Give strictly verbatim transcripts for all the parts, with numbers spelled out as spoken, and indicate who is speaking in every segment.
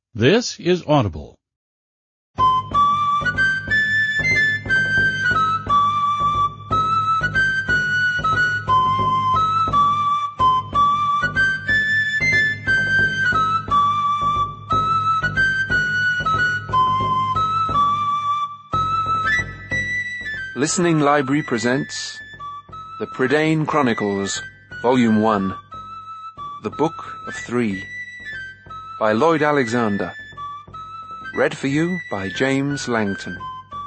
Speaker 1: This is Audible.
Speaker 2: Listening Library presents The Prydain Chronicles, Volume one, The Book of Three, by Lloyd Alexander. Read for you by James Langton.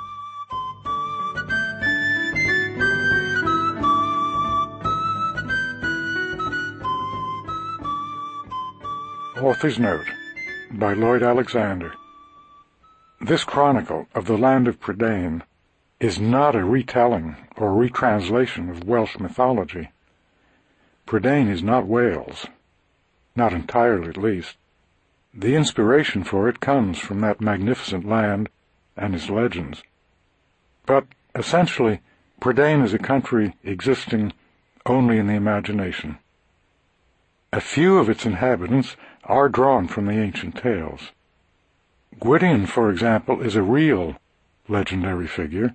Speaker 3: Author's Note by Lloyd Alexander. This chronicle of the land of Prydain is not a retelling or retranslation of Welsh mythology. Prydain is not Wales, not entirely at least. The inspiration for it comes from that magnificent land and its legends. But essentially, Prydain is a country existing only in the imagination. A few of its inhabitants are drawn from the ancient tales. Gwydion, for example, is a real legendary figure.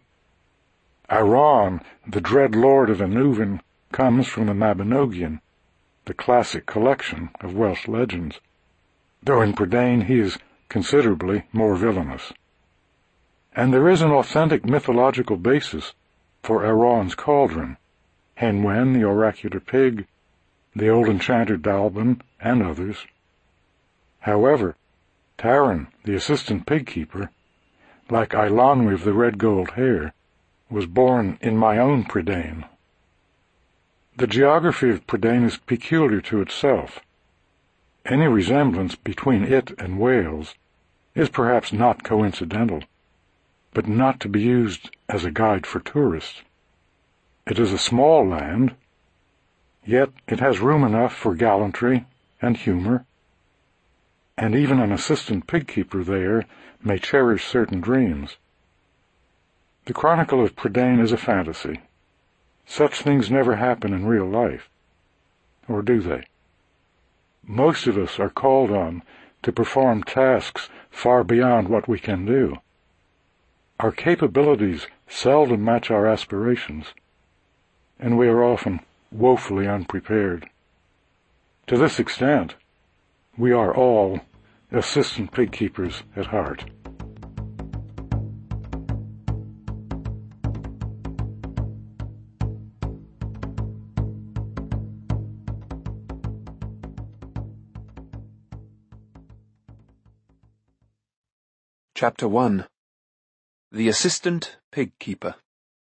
Speaker 3: Aran, the dread lord of Annuvin, comes from the Mabinogion, the classic collection of Welsh legends, though in Prydain he is considerably more villainous. And there is an authentic mythological basis for Aran's cauldron, Hen Wen, the oracular pig, the old enchanter Dalban, and others. However, Taran, the assistant pig-keeper, like Eilonwy of the red gold hair, was born in my own Prydain. The geography of Prydain is peculiar to itself. Any resemblance between it and Wales is perhaps not coincidental, but not to be used as a guide for tourists. It is a small land, yet it has room enough for gallantry and humor, and even an assistant pig-keeper there may cherish certain dreams. The Chronicle of Prydain is a fantasy. Such things never happen in real life. Or do they? Most of us are called on to perform tasks far beyond what we can do. Our capabilities seldom match our aspirations, and we are often woefully unprepared. To this extent, we are all assistant pig-keepers at heart.
Speaker 2: Chapter one. The Assistant Pig-Keeper.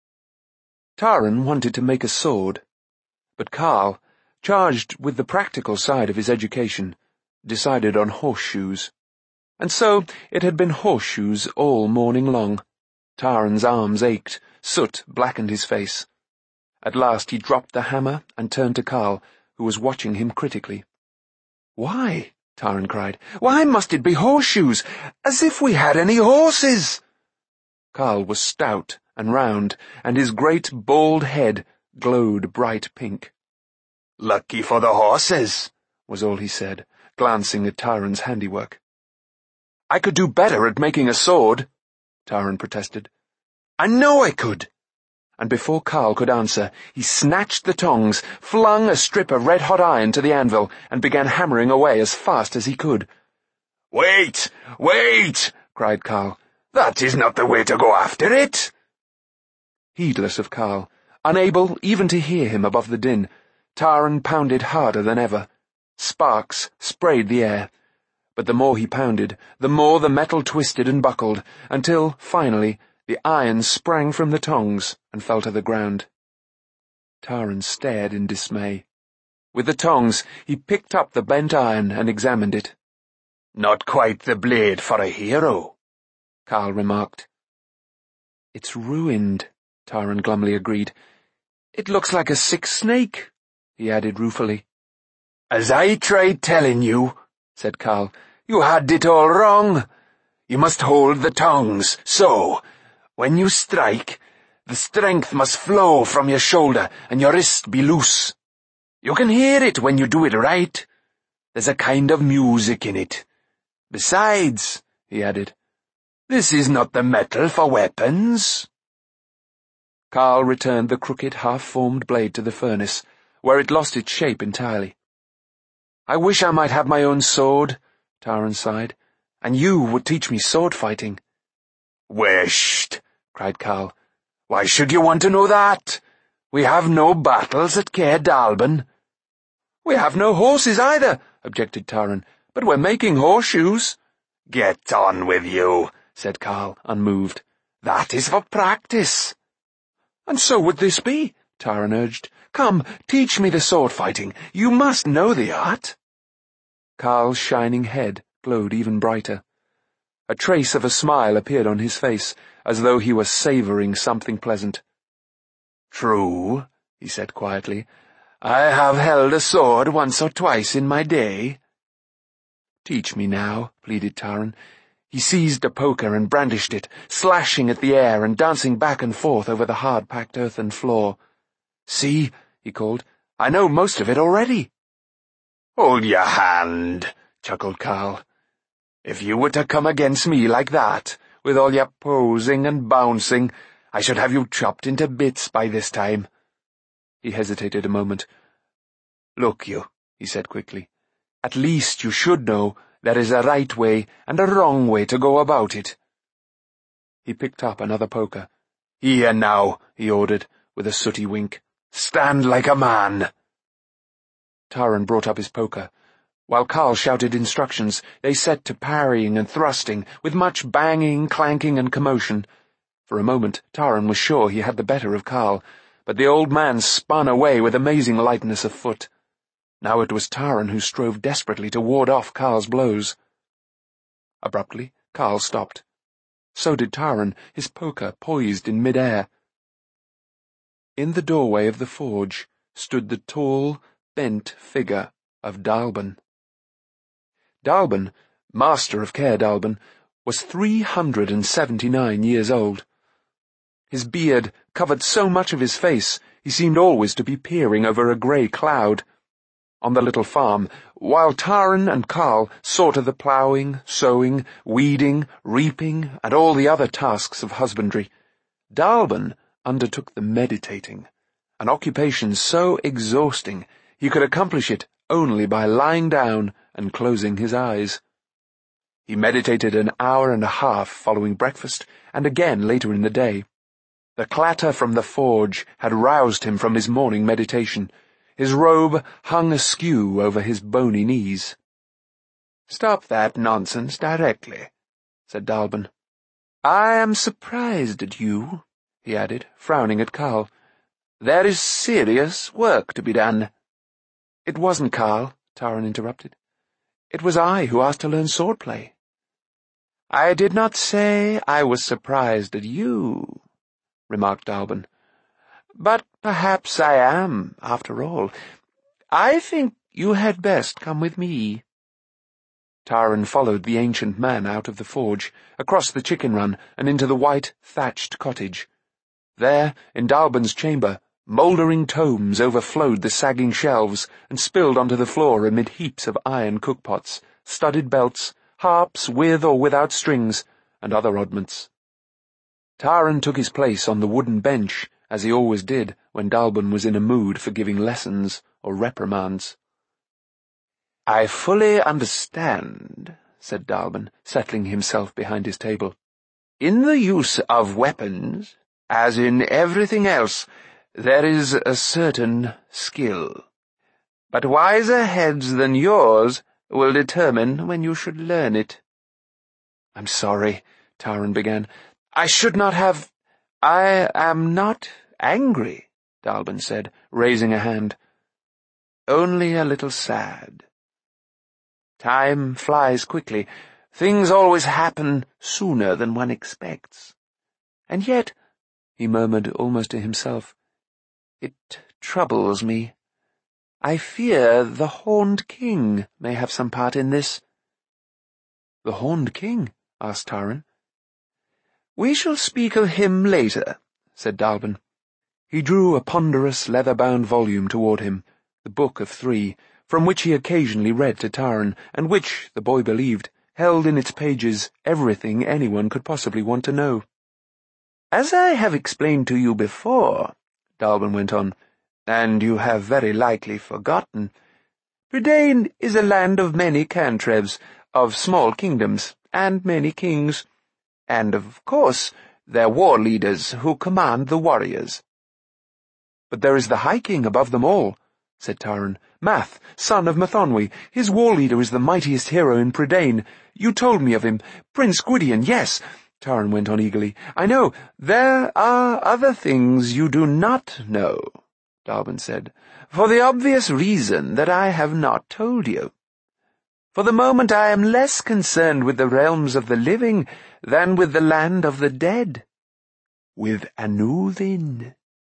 Speaker 2: Taran wanted to make a sword, but Carl, charged with the practical side of his education, decided on horseshoes. And so it had been horseshoes all morning long. Taran's arms ached, soot blackened his face. At last he dropped the hammer and turned to Carl, who was watching him critically. "Why?" Taran cried. "Why must it be horseshoes? As if we had any horses!" Carl was stout and round, and his great bald head glowed bright pink. "Lucky for the horses," was all he said, glancing at Taran's handiwork. "I could do better at making a sword," Taran protested. "I know I could." And before Carl could answer, he snatched the tongs, flung a strip of red-hot iron to the anvil, and began hammering away as fast as he could. "Wait! Wait!" cried Carl. "That is not the way to go after it." Heedless of Carl, unable even to hear him above the din, Taran pounded harder than ever. Sparks sprayed the air, but the more he pounded, the more the metal twisted and buckled, until, finally, the iron sprang from the tongs and fell to the ground. Taran stared in dismay. With the tongs, he picked up the bent iron and examined it. "Not quite the blade for a hero," Carl remarked. "It's ruined," Taran glumly agreed. "It looks like a sick snake," he added ruefully. "As I tried telling you," said Carl, "you had it all wrong. You must hold the tongs, so. When you strike, the strength must flow from your shoulder and your wrist be loose. You can hear it when you do it right. There's a kind of music in it. Besides, he added, this is not the metal for weapons. Carl returned the crooked, half-formed blade to the furnace, where it lost its shape entirely. I wish I might have my own sword, Taran sighed, and you would teach me sword-fighting. Wished, cried Carl. Why should you want to know that? We have no battles at Caer Dallben. We have no horses either, objected Taran, but we're making horseshoes. Get on with you, said Carl, unmoved. That is for practice. And so would this be, Taran urged. Come, teach me the sword-fighting. You must know the art. Carl's shining head glowed even brighter. A trace of a smile appeared on his face, as though he were savouring something pleasant. True, he said quietly. I have held a sword once or twice in my day. Teach me now, pleaded Taran. He seized a poker and brandished it, slashing at the air and dancing back and forth over the hard-packed earthen floor. See, he called, I know most of it already. Hold your hand, chuckled Carl. If you were to come against me like that, with all your posing and bouncing, I should have you chopped into bits by this time. He hesitated a moment. Look you, he said quickly, at least you should know there is a right way and a wrong way to go about it. He picked up another poker. Here now, he ordered, with a sooty wink. Stand like a man. Taran brought up his poker. While Carl shouted instructions, they set to parrying and thrusting, with much banging, clanking, and commotion. For a moment, Taran was sure he had the better of Carl, but the old man spun away with amazing lightness of foot. Now it was Taran who strove desperately to ward off Carl's blows. Abruptly, Carl stopped. So did Taran, his poker poised in mid-air. In the doorway of the forge stood the tall, bent figure of Dallben. Dallben, master of Caer Dallben, was three hundred and seventy-nine years old. His beard covered so much of his face, he seemed always to be peering over a grey cloud. On the little farm, while Taran and Carl saw to the ploughing, sowing, weeding, reaping, and all the other tasks of husbandry, Dallben undertook the meditating, an occupation so exhausting he could accomplish it only by lying down and closing his eyes. He meditated an hour and a half following breakfast, and again later in the day. The clatter from the forge had roused him from his morning meditation. His robe hung askew over his bony knees. "Stop that nonsense directly," said Dallben. "I am surprised at you," he added, frowning at Carl. "There is serious work to be done." "It wasn't Carl," Taran interrupted. "It was I who asked to learn swordplay." "I did not say I was surprised at you," remarked Dallben. "But perhaps I am, after all. I think you had best come with me." Taran followed the ancient man out of the forge, across the chicken run, and into the white, thatched cottage. There, in Dallben's chamber, mouldering tomes overflowed the sagging shelves and spilled onto the floor amid heaps of iron cookpots, studded belts, harps with or without strings, and other oddments. Taran took his place on the wooden bench, as he always did when Dallben was in a mood for giving lessons or reprimands. "I fully understand," said Dallben, settling himself behind his table. "In the use of weapons, as in everything else, there is a certain skill. But wiser heads than yours will determine when you should learn it." "I'm sorry," Taran began. "I should not have—" "I am not angry," Dallben said, raising a hand. "Only a little sad. Time flies quickly. Things always happen sooner than one expects. And yet," he murmured almost to himself, "it troubles me. I fear the Horned King may have some part in this." "The Horned King?" asked Taran. "We shall speak of him later," said Dallben. He drew a ponderous, leather-bound volume toward him, the Book of Three, from which he occasionally read to Taran, and which, the boy believed, held in its pages everything anyone could possibly want to know. "As I have explained to you before," Dallben went on, "and you have very likely forgotten, Prydain is a land of many cantrevs, of small kingdoms, and many kings, and, of course, their war leaders who command the warriors." "But there is the High King above them all," said Taran. "Math, son of Mathonwy. His war leader is the mightiest hero in Prydain. You told me of him. Prince Gwydion, yes," Taran went on eagerly. "I know. There are other things you do not know," Dallben said, "for the obvious reason that I have not told you. For the moment I am less concerned with the realms of the living than with the land of the dead. With Annuvin."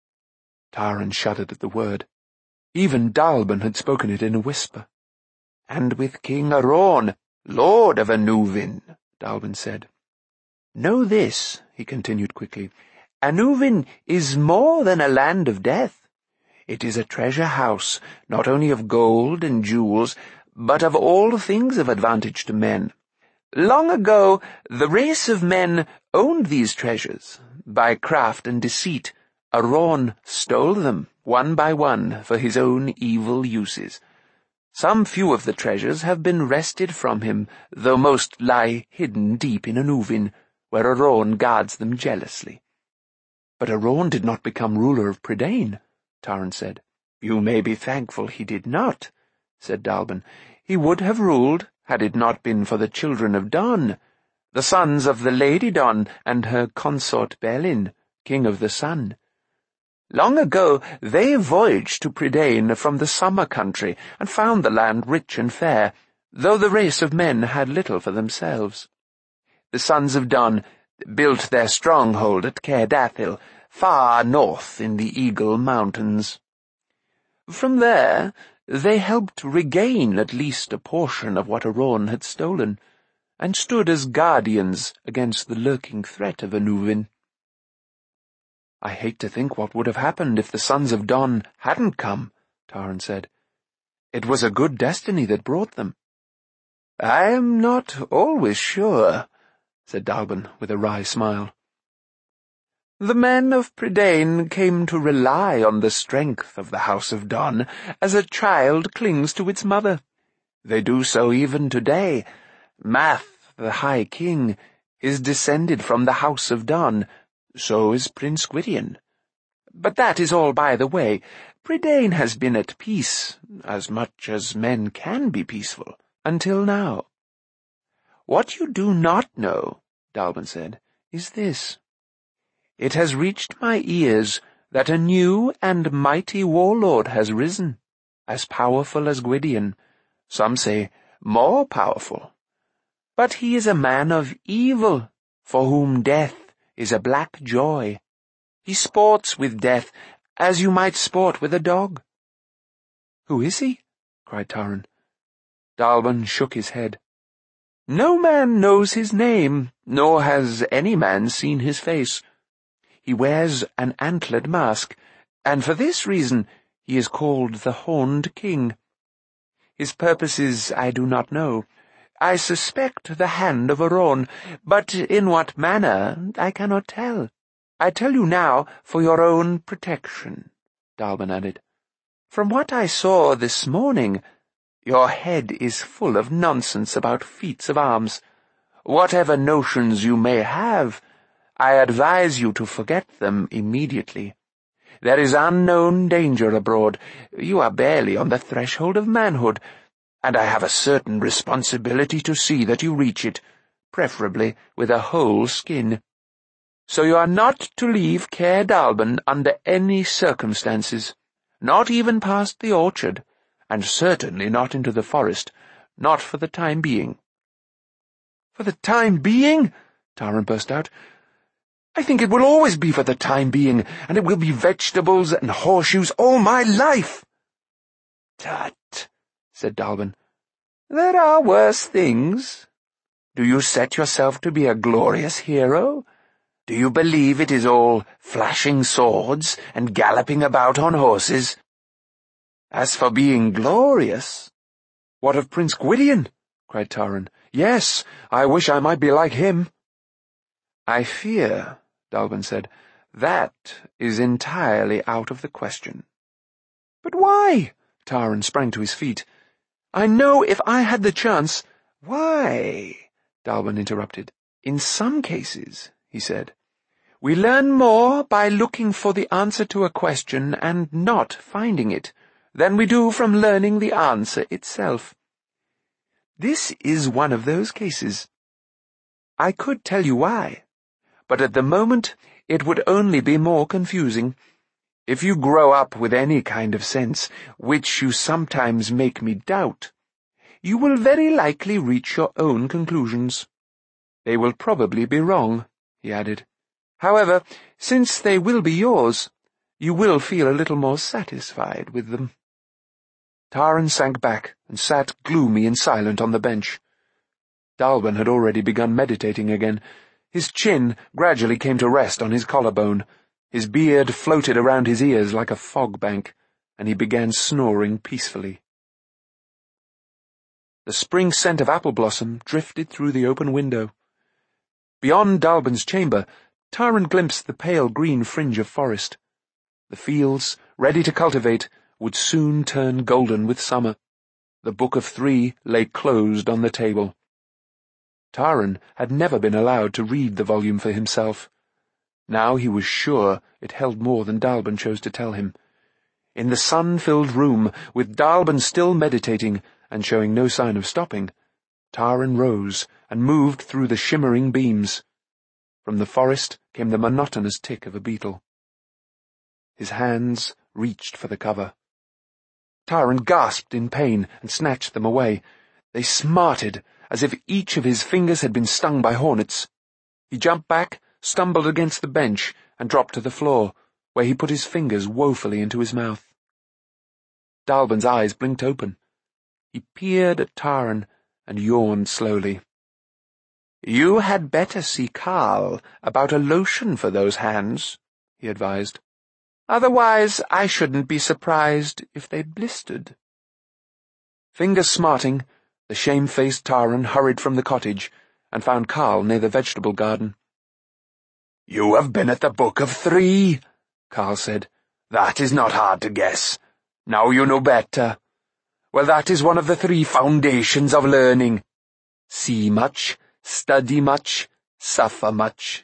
Speaker 2: Taran shuddered at the word. Even Dallben had spoken it in a whisper. "And with King Arawn, Lord of Annuvin," Dallben said. "Know this," he continued quickly. "Annuvin is more than a land of death. It is a treasure house, not only of gold and jewels, but of all things of advantage to men. Long ago, the race of men owned these treasures. By craft and deceit, Arawn stole them, one by one, for his own evil uses. Some few of the treasures have been wrested from him, though most lie hidden deep in Annuvin, where Arawn guards them jealously." "But Arawn did not become ruler of Prydain," Taran said. "You may be thankful he did not," said Dallben. "He would have ruled had it not been for the children of Don, the sons of the Lady Don and her consort Belin, king of the sun. Long ago they voyaged to Prydain from the summer country and found the land rich and fair, though the race of men had little for themselves. The sons of Don built their stronghold at Caer Dathil, far north in the Eagle Mountains. From there they helped regain at least a portion of what Arawn had stolen, and stood as guardians against the lurking threat of Annuvin." "I hate to think what would have happened if the sons of Don hadn't come," Taran said. "It was a good destiny that brought them." "I am not always sure," said Dallben with a wry smile. "The men of Prydain came to rely on the strength of the House of Don as a child clings to its mother. They do so even today. Math, the High King, is descended from the House of Don. So is Prince Gwydion. But that is all by the way. Prydain has been at peace, as much as men can be peaceful, until now. What you do not know," Dallben said, "is this. It has reached my ears that a new and mighty warlord has risen, as powerful as Gwydion, some say more powerful. But he is a man of evil, for whom death is a black joy. He sports with death, as you might sport with a dog." "Who is he?" cried Taran. Dallben shook his head. "No man knows his name, nor has any man seen his face. He wears an antlered mask, and for this reason he is called the Horned King. His purposes I do not know. I suspect the hand of Arawn, but in what manner I cannot tell. I tell you now for your own protection," Dallben added. "From what I saw this morning, your head is full of nonsense about feats of arms. Whatever notions you may have, I advise you to forget them immediately. There is unknown danger abroad. You are barely on the threshold of manhood, and I have a certain responsibility to see that you reach it, preferably with a whole skin. So you are not to leave Caer Dallben under any circumstances, not even past the orchard, and certainly not into the forest, not for the time being." "For the time being?" Taran burst out. "I think it will always be for the time being, and it will be vegetables and horseshoes all my life." "Tut," said Dallben. "There are worse things. Do you set yourself to be a glorious hero? Do you believe it is all flashing swords and galloping about on horses? As for being glorious—" "What of Prince Gwydion?" cried Taran. Yes, I wish I might be like him. I fear, Daliban said, that is entirely out of the question. But why? Taran sprang to his feet. I know if I had the chance— Why? Daliban interrupted. In some cases, he said, we learn more by looking for the answer to a question and not finding it than we do from learning the answer itself. This is one of those cases. I could tell you why, but at the moment it would only be more confusing. If you grow up with any kind of sense, which you sometimes make me doubt, you will very likely reach your own conclusions. They will probably be wrong, he added. However, since they will be yours, you will feel a little more satisfied with them. Taran sank back and sat gloomy and silent on the bench. Daliban had already begun meditating again. His chin gradually came to rest on his collarbone, his beard floated around his ears like a fog bank, and he began snoring peacefully. The spring scent of apple blossom drifted through the open window. Beyond Daliban's chamber, Taran glimpsed the pale green fringe of forest. The fields, ready to cultivate, would soon turn golden with summer. The Book of Three lay closed on the table. Taran had never been allowed to read the volume for himself. Now he was sure it held more than Daliban chose to tell him. In the sun-filled room, with Daliban still meditating and showing no sign of stopping, Taran rose and moved through the shimmering beams. From the forest came the monotonous tick of a beetle. His hands reached for the cover. Taran gasped in pain and snatched them away. They smarted, as if each of his fingers had been stung by hornets. He jumped back, stumbled against the bench, and dropped to the floor, where he put his fingers woefully into his mouth. Daliban's eyes blinked open. He peered at Taran and yawned slowly. You had better see Karl about a lotion for those hands, he advised. Otherwise, I shouldn't be surprised if they blistered. Fingers smarting, the shame-faced Taran hurried from the cottage and found Karl near the vegetable garden. You have been at the Book of Three, Karl said. That is not hard to guess. Now you know better. Well, that is one of the three foundations of learning. See much, study much, suffer much.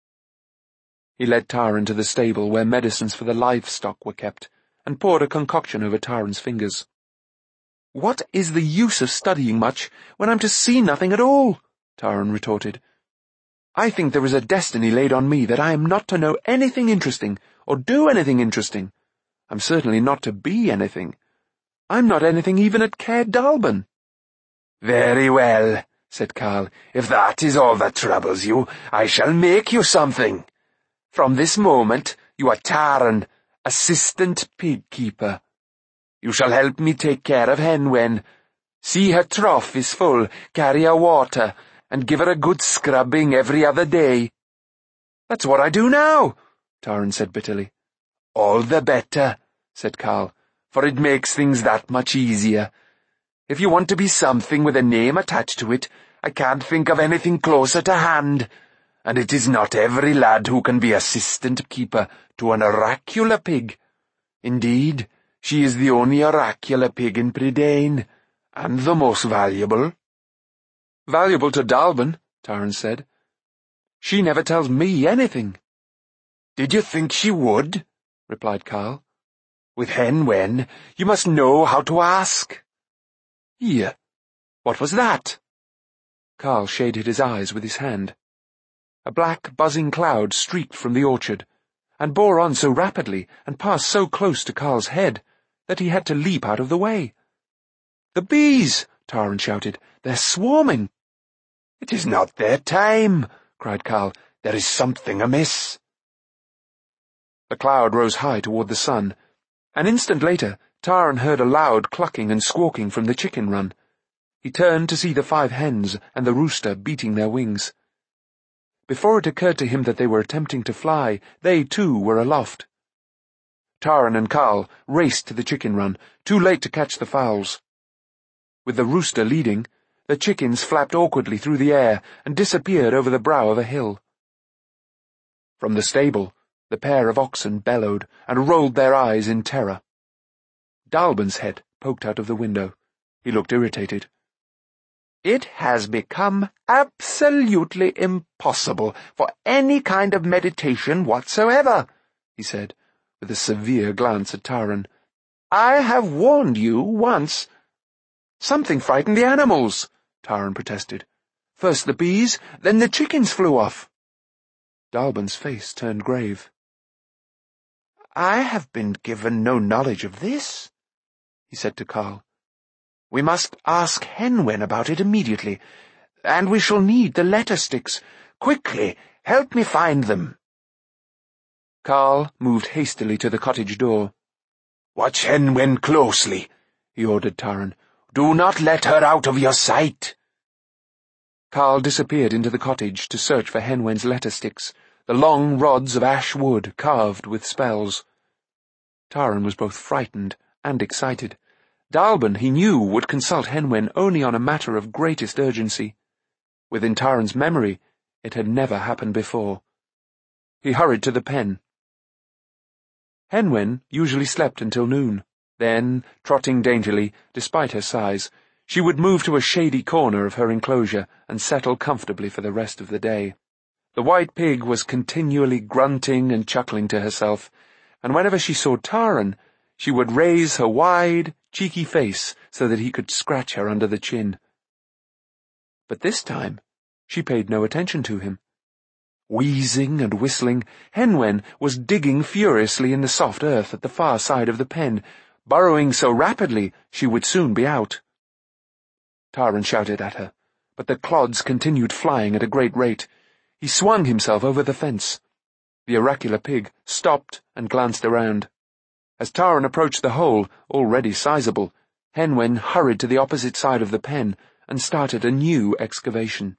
Speaker 2: He led Taran to the stable where medicines for the livestock were kept, and poured a concoction over Taran's fingers. What is the use of studying much when I'm to see nothing at all? Taran retorted. I think there is a destiny laid on me that I am not to know anything interesting, or do anything interesting. I'm certainly not to be anything. I'm not anything even at Caer Daliban. Very well, said Karl. If that is all that troubles you, I shall make you something. From this moment, you are Taran, assistant pig keeper. You shall help me take care of Henwen. See her trough is full, carry her water, and give her a good scrubbing every other day. That's what I do now, Taran said bitterly. All the better, said Karl, for it makes things that much easier. If you want to be something with a name attached to it, I can't think of anything closer to hand, and it is not every lad who can be assistant keeper to an oracular pig. Indeed, she is the only oracular pig in Prydain, and the most valuable. Valuable to Daliban, Taran said. She never tells me anything. Did you think she would? Replied Karl. With Henwen, you must know how to ask. Here, what was that? Karl shaded his eyes with his hand. A black, buzzing cloud streaked from the orchard, and bore on so rapidly and passed so close to Karl's head that he had to leap out of the way. The bees! Taran shouted. They're swarming. It is not their time, cried Karl. There is something amiss. The cloud rose high toward the sun. An instant later, Taran heard a loud clucking and squawking from the chicken run. He turned to see the five hens and the rooster beating their wings. Before it occurred to him that they were attempting to fly, they too were aloft. Taran and Karl raced to the chicken run, too late to catch the fowls. With the rooster leading, The chickens flapped awkwardly through the air and disappeared over the brow of a hill. From the stable, the pair of oxen bellowed and rolled their eyes in terror. Dalban's head poked out of the window. He looked irritated. "It has become absolutely impossible for any kind of meditation whatsoever," he said, with a severe glance at Taran. "I have warned you once." "Something frightened the animals," Taran protested. "First the bees, then the chickens flew off." Dalban's face turned grave. "I have been given no knowledge of this," he said to Carl. "We must ask Henwen about it immediately, and we shall need the letter sticks. Quickly, help me find them." Carl moved hastily to the cottage door. "Watch Henwen closely," he ordered Taran. "Do not let her out of your sight." Carl disappeared into the cottage to search for Henwen's letter sticks, the long rods of ash wood carved with spells. Taran was both frightened and excited. Dalban, he knew, would consult Henwen only on a matter of greatest urgency. Within Taran's memory, it had never happened before. He hurried to the pen. Henwen usually slept until noon. Then, trotting daintily, despite her size, she would move to a shady corner of her enclosure and settle comfortably for the rest of the day. The white pig was continually grunting and chuckling to herself, and whenever she saw Taran, she would raise her wide, cheeky face so that he could scratch her under the chin. But this time, she paid no attention to him. Wheezing and whistling, Henwen was digging furiously in the soft earth at the far side of the pen, burrowing so rapidly she would soon be out. Taran shouted at her, but the clods continued flying at a great rate. He swung himself over the fence. The oracular pig stopped and glanced around. As Taran approached the hole, already sizable, Henwen hurried to the opposite side of the pen and started a new excavation.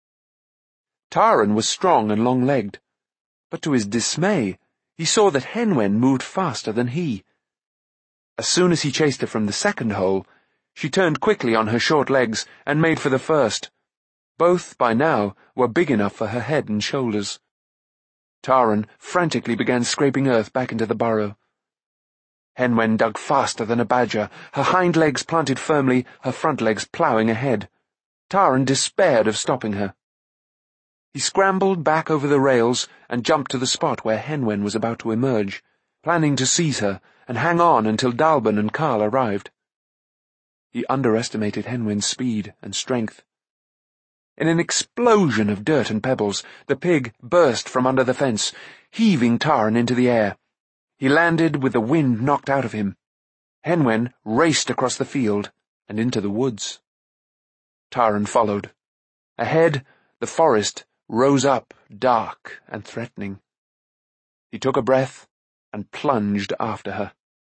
Speaker 2: Taran was strong and long-legged, but to his dismay, he saw that Henwen moved faster than he. As soon as he chased her from the second hole, she turned quickly on her short legs and made for the first. Both, by now, were big enough for her head and shoulders. Taran frantically began scraping earth back into the burrow. Henwen dug faster than a badger, her hind legs planted firmly, her front legs ploughing ahead. Taran despaired of stopping her. He scrambled back over the rails and jumped to the spot where Henwen was about to emerge, planning to seize her and hang on until Dalban and Carl arrived. He underestimated Henwen's speed and strength. In an explosion of dirt and pebbles, the pig burst from under the fence, heaving Taran into the air. He landed with the wind knocked out of him. Henwen raced across the field and into the woods. Taran followed. Ahead, the forest rose up, dark and threatening. He took a breath and plunged after her.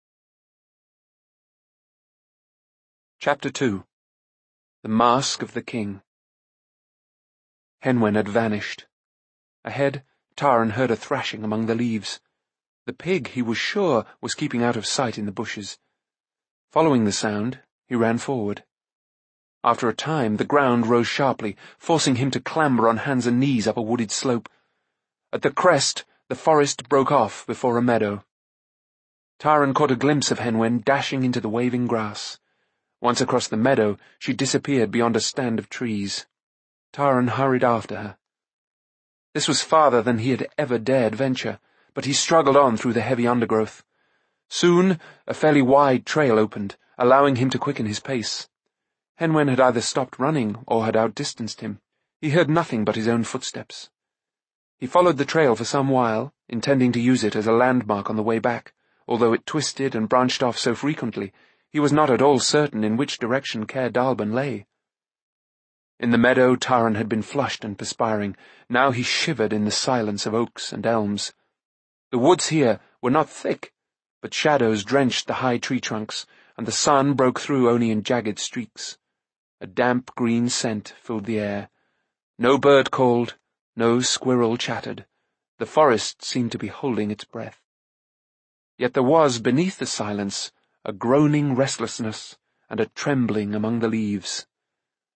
Speaker 2: Chapter two. The Mask of the King. Henwen had vanished. Ahead, Taran heard a thrashing among the leaves. The pig, he was sure, was keeping out of sight in the bushes. Following the sound, he ran forward. After a time, the ground rose sharply, forcing him to clamber on hands and knees up a wooded slope. At the crest, the forest broke off before a meadow. Taran caught a glimpse of Henwen dashing into the waving grass. Once across the meadow, she disappeared beyond a stand of trees. Taran hurried after her. This was farther than he had ever dared venture, but he struggled on through the heavy undergrowth. Soon, a fairly wide trail opened, allowing him to quicken his pace. Henwen had either stopped running or had outdistanced him. He heard nothing but his own footsteps. He followed the trail for some while, intending to use it as a landmark on the way back. Although it twisted and branched off so frequently, he was not at all certain in which direction Caer Dalban lay. In the meadow, Taran had been flushed and perspiring. Now he shivered in the silence of oaks and elms. The woods here were not thick, but shadows drenched the high tree trunks, and the sun broke through only in jagged streaks. A damp green scent filled the air. No bird called, no squirrel chattered. The forest seemed to be holding its breath. Yet there was, beneath the silence, a groaning restlessness and a trembling among the leaves.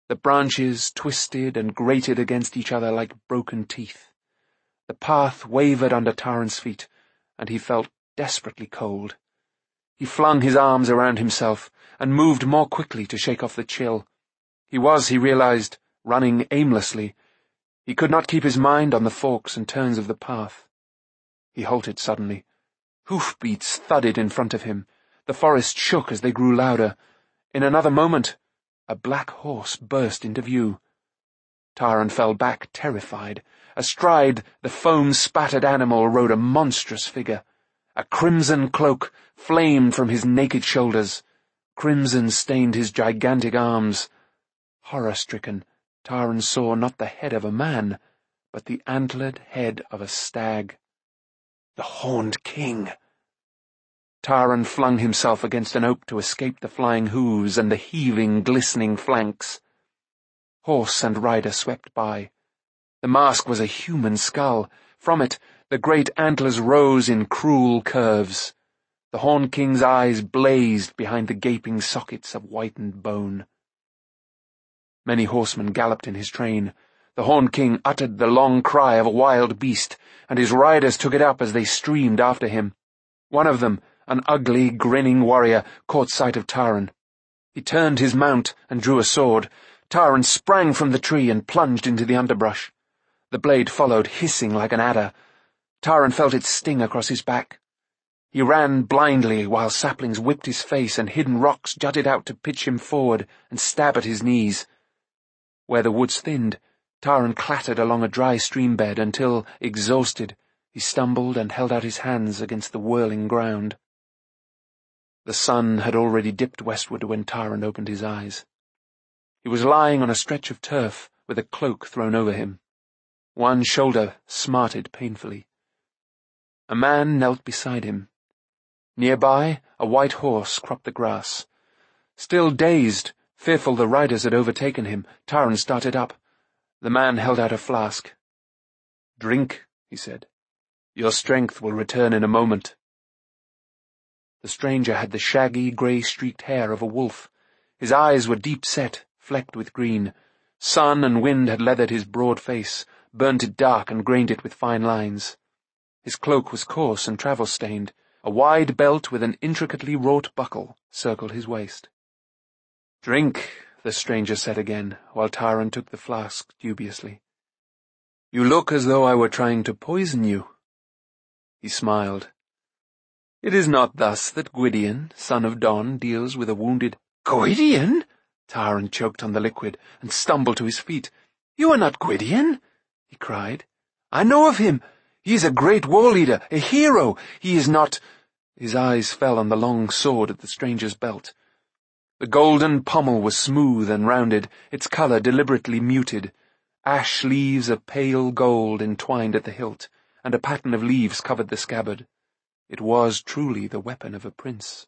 Speaker 2: The branches twisted and grated against each other like broken teeth. The path wavered under Taran's feet, and he felt desperately cold. He flung his arms around himself and moved more quickly to shake off the chill. He was, he realized, running aimlessly. He could not keep his mind on the forks and turns of the path. He halted suddenly. Hoofbeats thudded in front of him. The forest shook as they grew louder. In another moment, a black horse burst into view. Taran fell back, terrified. Astride the foam-spattered animal rode a monstrous figure. A crimson cloak flamed from his naked shoulders. Crimson stained his gigantic arms. Horror-stricken, Taran saw not the head of a man, but the antlered head of a stag. The Horned King! Taran flung himself against an oak to escape the flying hooves and the heaving, glistening flanks. Horse and rider swept by. The mask was a human skull. From it, the great antlers rose in cruel curves. The Horned King's eyes blazed behind the gaping sockets of whitened bone. Many horsemen galloped in his train. The Horned King uttered the long cry of a wild beast, and his riders took it up as they streamed after him. One of them, an ugly, grinning warrior, caught sight of Taran. He turned his mount and drew a sword. Taran sprang from the tree and plunged into the underbrush. The blade followed, hissing like an adder. Taran felt it sting across his back. He ran blindly while saplings whipped his face and hidden rocks jutted out to pitch him forward and stab at his knees. Where the woods thinned, Taran clattered along a dry stream bed until, exhausted, he stumbled and held out his hands against the whirling ground. The sun had already dipped westward when Taran opened his eyes. He was lying on a stretch of turf with a cloak thrown over him. One shoulder smarted painfully. A man knelt beside him. Nearby, a white horse cropped the grass. Still dazed, fearful the riders had overtaken him, Taran started up. The man held out a flask. "Drink," he said. "Your strength will return in a moment." The stranger had the shaggy, grey-streaked hair of a wolf. His eyes were deep-set, flecked with green. Sun and wind had leathered his broad face, burnt it dark and grained it with fine lines. His cloak was coarse and travel-stained. A wide belt with an intricately wrought buckle circled his waist. "Drink," the stranger said again, while Taran took the flask dubiously. "You look as though I were trying to poison you." He smiled. "It is not thus that Gwydion, son of Don, deals with a wounded—" "Gwydion?" Taran choked on the liquid and stumbled to his feet. "You are not Gwydion," he cried. "I know of him. He is a great war leader, a hero. He is not—" His eyes fell on the long sword at the stranger's belt. The golden pommel was smooth and rounded, its colour deliberately muted. Ash leaves of pale gold entwined at the hilt, and a pattern of leaves covered the scabbard. It was truly the weapon of a prince.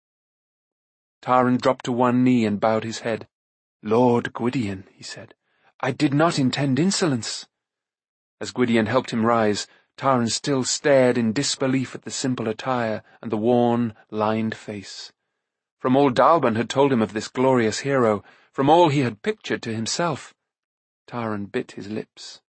Speaker 2: Taran dropped to one knee and bowed his head. "Lord Gwydion," he said, "I did not intend insolence." As Gwydion helped him rise, Taran still stared in disbelief at the simple attire and the worn, lined face. From all Dallben had told him of this glorious hero, from all he had pictured to himself, Taran bit his lips.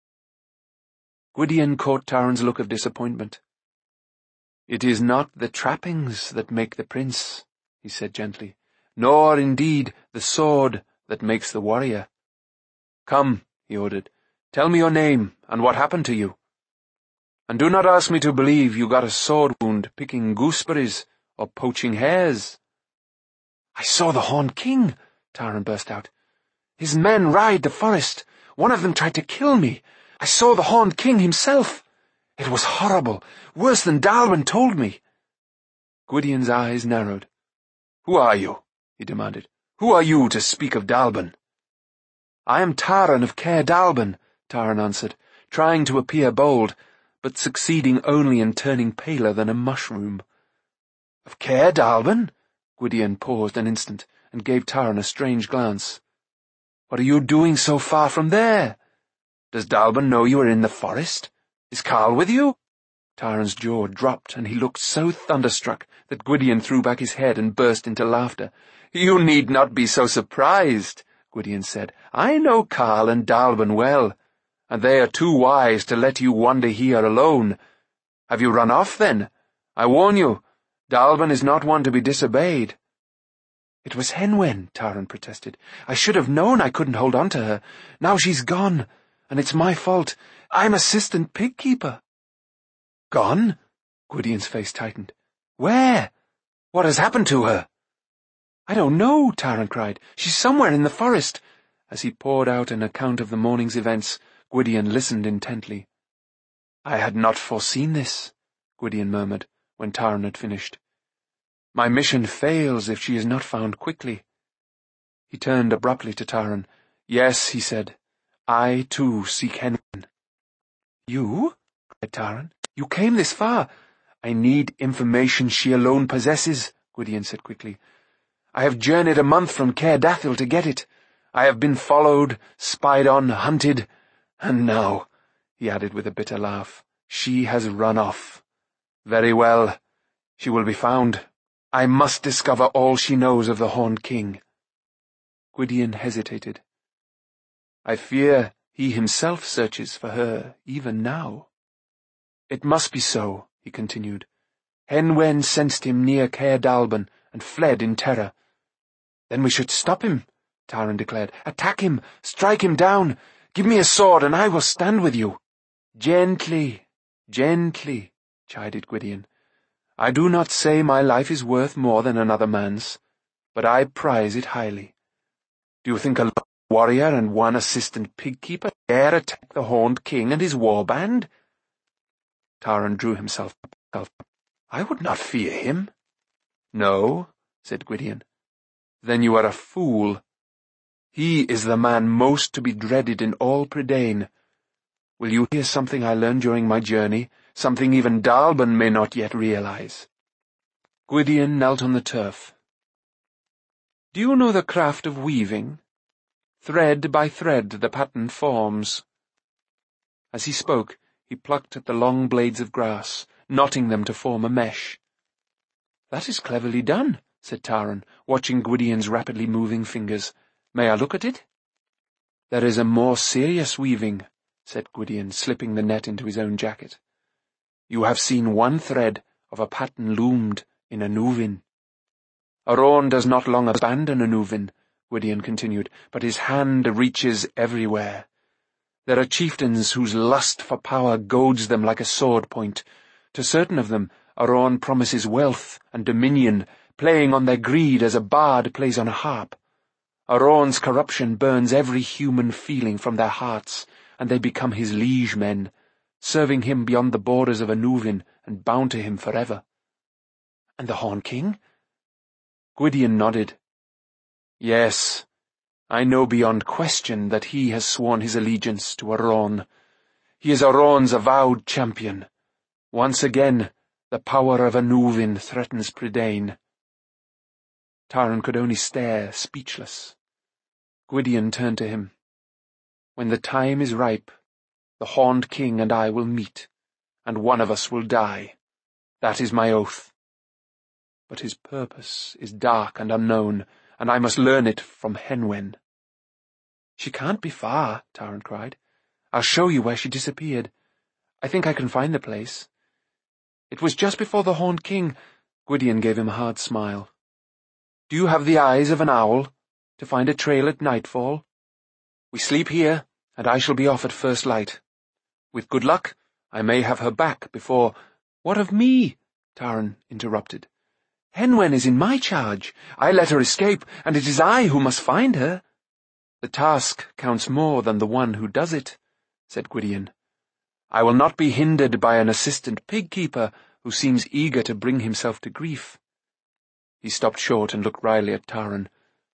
Speaker 2: Gwydion caught Taran's look of disappointment. "It is not the trappings that make the prince," he said gently, "nor, indeed, the sword that makes the warrior. Come," he ordered, "tell me your name and what happened to you. And do not ask me to believe you got a sword wound picking gooseberries or poaching hares." "I saw the Horned King," Taran burst out. "His men ride the forest. One of them tried to kill me. I saw the Horned King himself. It was horrible, worse than Dallben told me." Gwydion's eyes narrowed. "Who are you?" he demanded. "Who are you to speak of Dallben?" "I am Taran of Caer Dallben," Taran answered, trying to appear bold, but succeeding only in turning paler than a mushroom. "Of Caer Dallben?" Gwydion paused an instant and gave Taran a strange glance. "What are you doing so far from there? Does Dallben know you are in the forest? Is Carl with you?" Taran's jaw dropped, and he looked so thunderstruck that Gwydion threw back his head and burst into laughter. "You need not be so surprised," Gwydion said. "I know Carl and Dallben well, and they are too wise to let you wander here alone. Have you run off, then? I warn you, Dallben is not one to be disobeyed." "It was Henwen," Taran protested. "I should have known I couldn't hold on to her. Now she's gone, and it's my fault. I'm assistant pig-keeper." "Gone?" Gwydion's face tightened. "Where? What has happened to her?" "I don't know," Taran cried. "She's somewhere in the forest." As he poured out an account of the morning's events, Gwydion listened intently. "I had not foreseen this," Gwydion murmured, when Taran had finished. "My mission fails if she is not found quickly." He turned abruptly to Taran. "Yes," he said, "I, too, seek Henwen." "You?" cried Taran. "You came this far." "I need information she alone possesses," Gwydion said quickly. "I have journeyed a month from Caer Dathil to get it. I have been followed, spied on, hunted, and now," he added with a bitter laugh, "she has run off. Very well, she will be found. I must discover all she knows of the Horned King." Gwydion hesitated. "I fear he himself searches for her even now." "It must be so," he continued. "Henwen sensed him near Caer Dallben and fled in terror." "Then we should stop him," Taran declared. "Attack him, strike him down. Give me a sword and I will stand with you." "Gently, gently," chided Gwydion. "I do not say my life is worth more than another man's, but I prize it highly. Do you think a warrior and one assistant pig-keeper dare attack the Horned King and his war-band?" Taran drew himself up. "I would not fear him." "No," said Gwydion. "Then you are a fool. He is the man most to be dreaded in all Prydain. Will you hear something I learned during my journey, something even Dallben may not yet realize?" Gwydion knelt on the turf. "Do you know the craft of weaving? Thread by thread the pattern forms." As he spoke, he plucked at the long blades of grass, knotting them to form a mesh. "That is cleverly done," said Taran, watching Gwydion's rapidly moving fingers. "May I look at it?" "There is a more serious weaving," said Gwydion, slipping the net into his own jacket. "You have seen one thread of a pattern loomed in Annuvin. Arawn does not long abandon Annuvin," Gwydion continued, "but his hand reaches everywhere. There are chieftains whose lust for power goads them like a sword point. To certain of them, Arawn promises wealth and dominion, playing on their greed as a bard plays on a harp. Arawn's corruption burns every human feeling from their hearts, and they become his liege men, serving him beyond the borders of Annuvin and bound to him forever." "And the Horned King?" Gwydion nodded. "Yes, I know beyond question that he has sworn his allegiance to Arawn. He is Arawn's avowed champion. Once again, the power of Annuvin threatens Prydain." Taran could only stare, speechless. Gwydion turned to him. "When the time is ripe, the Horned King and I will meet, and one of us will die. That is my oath. But his purpose is dark and unknown, and I must learn it from Henwen." "She can't be far," Taran cried. "I'll show you where she disappeared. I think I can find the place. It was just before the Horned King—" Gwydion gave him a hard smile. "Do you have the eyes of an owl, to find a trail at nightfall? We sleep here, and I shall be off at first light. With good luck, I may have her back before—" "What of me?" Taran interrupted. "Henwen is in my charge. I let her escape, and it is I who must find her." "The task counts more than the one who does it," said Gwydion. "I will not be hindered by an assistant pig-keeper who seems eager to bring himself to grief." He stopped short and looked wryly at Taran.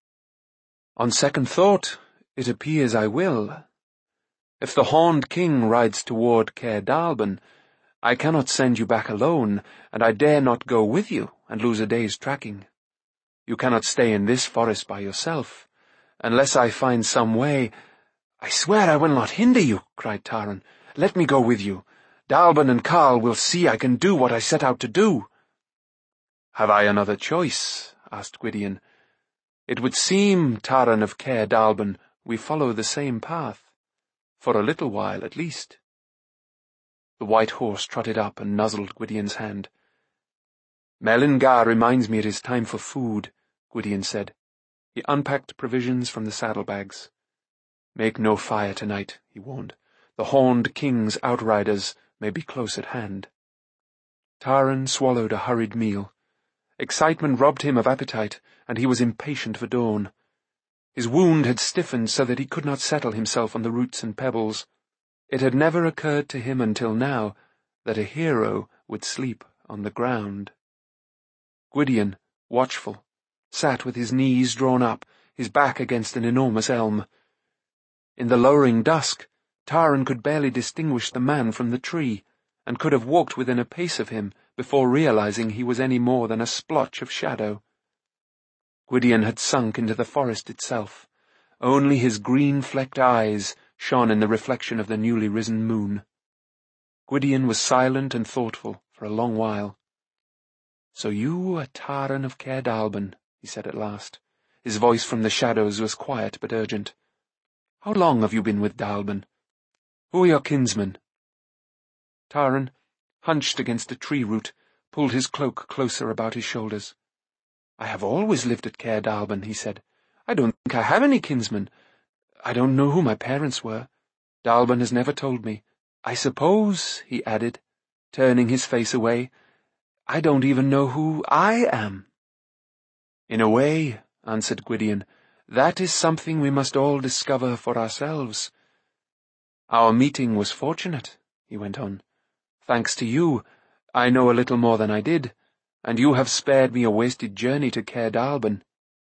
Speaker 2: "On second thought, it appears I will. If the Horned King rides toward Caer Dallben, I cannot send you back alone, and I dare not go with you and lose a day's tracking. You cannot stay in this forest by yourself, unless I find some way—" "I swear I will not hinder you," cried Taran. "Let me go with you. Dallben and Carl will see I can do what I set out to do." "Have I another choice?" asked Gwydion. It would seem, Taran of Caer Dallben, we follow the same path, for a little while at least. The white horse trotted up and nuzzled Gwydion's hand. Mellingar reminds me it is time for food, Gwydion said. He unpacked provisions from the saddlebags. Make no fire tonight, he warned. The horned king's outriders may be close at hand. Taran swallowed a hurried meal. Excitement robbed him of appetite, and he was impatient for dawn. His wound had stiffened so that he could not settle himself on the roots and pebbles. It had never occurred to him until now that a hero would sleep on the ground. Gwydion, watchful, sat with his knees drawn up, his back against an enormous elm. In the lowering dusk, Taran could barely distinguish the man from the tree, and could have walked within a pace of him before realizing he was any more than a splotch of shadow. Gwydion had sunk into the forest itself. Only his green-flecked eyes shone in the reflection of the newly risen moon. Gwydion was silent and thoughtful for a long while. "So you are Taran of Caer Dallben," he said at last. His voice from the shadows was quiet but urgent. "How long have you been with Dallben? Who are your kinsmen?" Taran, hunched against a tree root, pulled his cloak closer about his shoulders. "I have always lived at Caer Dallben," he said. "I don't think I have any kinsmen. I don't know who my parents were. Dallben has never told me. I suppose," he added, turning his face away, "I don't even know who I am." "In a way," answered Gwydion, "that is something we must all discover for ourselves. Our meeting was fortunate," he went on. "Thanks to you, I know a little more than I did, and you have spared me a wasted journey to Caer Dallben."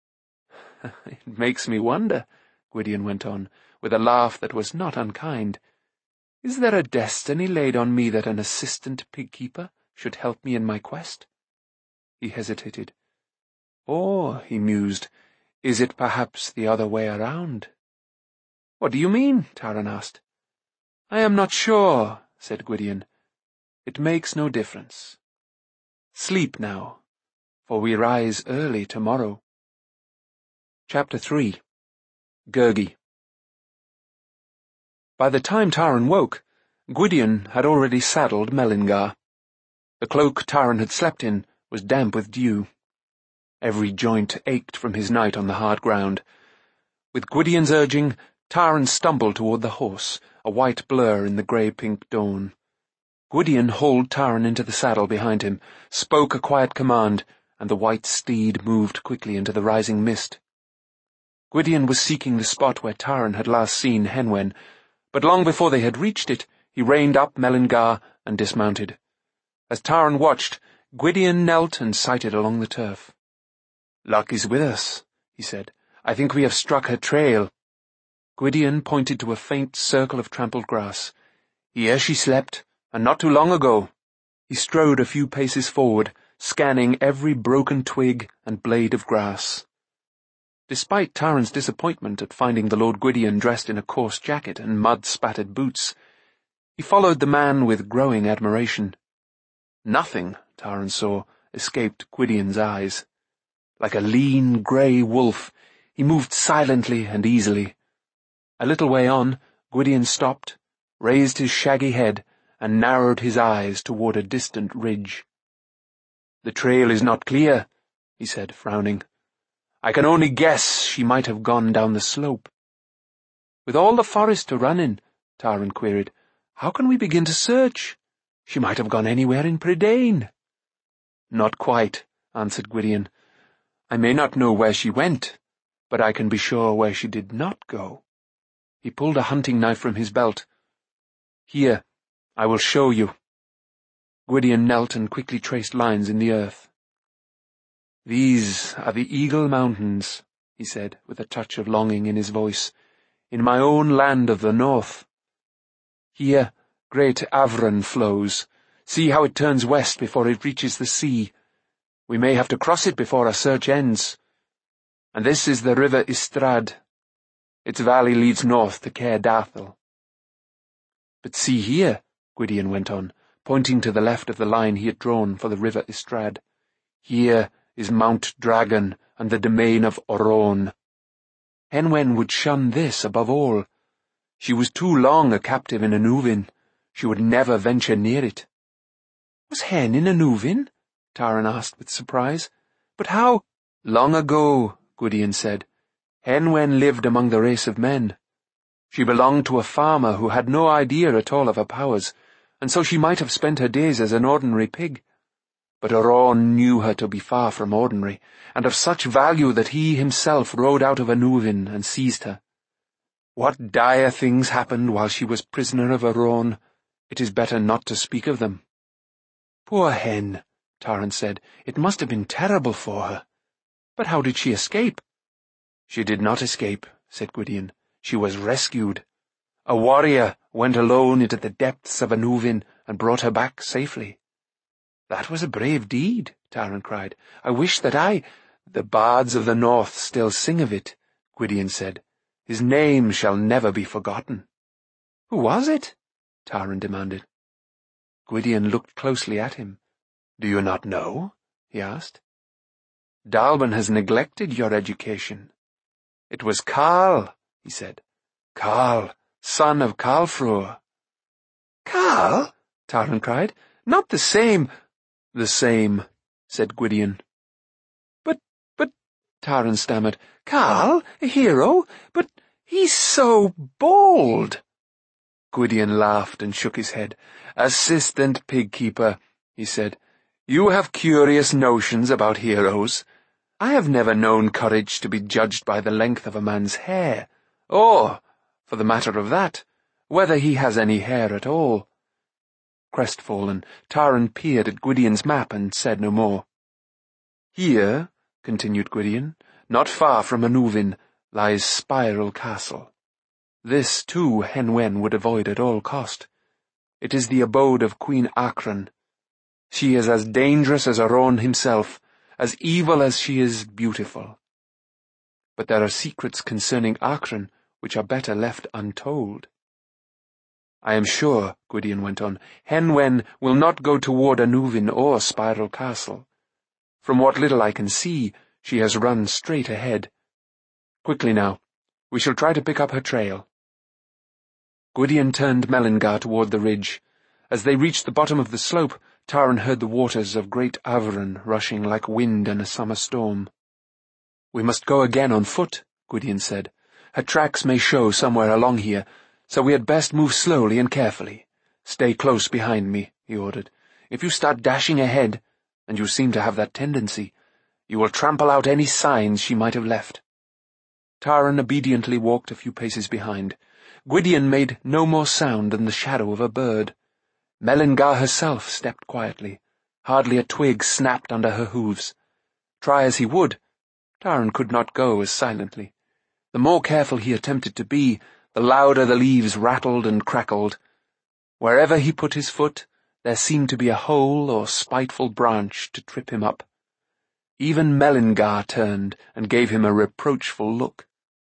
Speaker 2: "It makes me wonder," Gwydion went on, with a laugh that was not unkind. "Is there a destiny laid on me that an assistant pig-keeper should help me in my quest?" He hesitated. "Or," he mused, "is it perhaps the other way around?" "What do you mean?" Taran asked. "I am not sure," said Gwydion. "It makes no difference. Sleep now, for we rise early tomorrow." Chapter three. Gurgi. By the time Taran woke, Gwydion had already saddled Mellingar. The cloak Taran had slept in was damp with dew. Every joint ached from his night on the hard ground. With Gwydion's urging, Taran stumbled toward the horse, a white blur in the grey-pink dawn. Gwydion hauled Taran into the saddle behind him, spoke a quiet command, and the white steed moved quickly into the rising mist. Gwydion was seeking the spot where Taran had last seen Henwen, but long before they had reached it, he reined up Mellingar and dismounted. As Taran watched, Gwydion knelt and sighted along the turf. "Luck is with us," he said. "I think we have struck her trail." Gwydion pointed to a faint circle of trampled grass. "Here she slept, and not too long ago." He strode a few paces forward, scanning every broken twig and blade of grass. Despite Taran's disappointment at finding the Lord Gwydion dressed in a coarse jacket and mud-spattered boots, he followed the man with growing admiration. Nothing, Taran saw, escaped Gwydion's eyes. Like a lean, grey wolf, he moved silently and easily. A little way on, Gwydion stopped, raised his shaggy head, and narrowed his eyes toward a distant ridge. "The trail is not clear," he said, frowning. "I can only guess she might have gone down the slope." "With all the forest to run in," Taran queried, "how can we begin to search? She might have gone anywhere in Prydain." "Not quite," answered Gwydion. "I may not know where she went, but I can be sure where she did not go." He pulled a hunting knife from his belt. "Here, I will show you." Gwydion knelt and quickly traced lines in the earth. "These are the Eagle Mountains," he said, with a touch of longing in his voice, "in my own land of the north. Here, great Avron flows. See how it turns west before it reaches the sea. We may have to cross it before our search ends. And this is the river Istrad. Its valley leads north to Caer Dathel." "But see here," Gwydion went on, pointing to the left of the line he had drawn for the river Istrad. "Here is Mount Dragon and the domain of Oron. Hen Wen would shun this above all. She was too long a captive in Anuvin. She would never venture near it. Was Hen in Anuvin? Taran asked with surprise. But how? Long ago, Gwydion said. Hen Wen lived among the race of men. She belonged to a farmer who had no idea at all of her powers, and so she might have spent her days as an ordinary pig. But Oron knew her to be far from ordinary, and of such value that he himself rode out of Anuvin and seized her. What dire things happened while she was prisoner of Oron, it is better not to speak of them. Poor Hen, Taran said, it must have been terrible for her. But how did she escape? She did not escape, said Gwydion. She was rescued. A warrior went alone into the depths of Anuvin and brought her back safely. That was a brave deed, Taran cried. I wish that I— The bards of the north still sing of it, Gwydion said. His name shall never be forgotten. Who was it? Taran demanded. Gwydion looked closely at him. Do you not know? He asked. Dalban has neglected your education. It was Carl, he said. Carl, son of Carlfrur. Carl? Taran cried. Not the same— The same, said Gwydion. But, but, Taran stammered, Carl, a hero, but he's so bold. Gwydion laughed and shook his head. Assistant pig-keeper, he said, you have curious notions about heroes. I have never known courage to be judged by the length of a man's hair, or, for the matter of that, whether he has any hair at all. Crestfallen, Taran peered at Gwydion's map and said no more. Here, continued Gwydion, not far from Anuvin, lies Spiral Castle. This, too, Hen Wen would avoid at all cost. It is the abode of Queen Acren. She is as dangerous as Oron himself, as evil as she is beautiful. But there are secrets concerning Acren which are better left untold. I am sure, Gwydion went on, Hen Wen will not go toward Anuvin or Spiral Castle. From what little I can see, she has run straight ahead. Quickly now, we shall try to pick up her trail. Gwydion turned Melingar toward the ridge. As they reached the bottom of the slope, Taran heard the waters of Great Avron rushing like wind in a summer storm. We must go again on foot, Gwydion said. Her tracks may show somewhere along here, so we had best move slowly and carefully. Stay close behind me, he ordered. If you start dashing ahead, and you seem to have that tendency, you will trample out any signs she might have left. Taran obediently walked a few paces behind. Gwydion made no more sound than the shadow of a bird. Melingar herself stepped quietly. Hardly a twig snapped under her hooves. Try as he would, Taran could not go as silently. The more careful he attempted to be, the louder the leaves rattled and crackled. Wherever he put his foot, there seemed to be a hole or spiteful branch to trip him up. Even Melingar turned and gave him a reproachful look.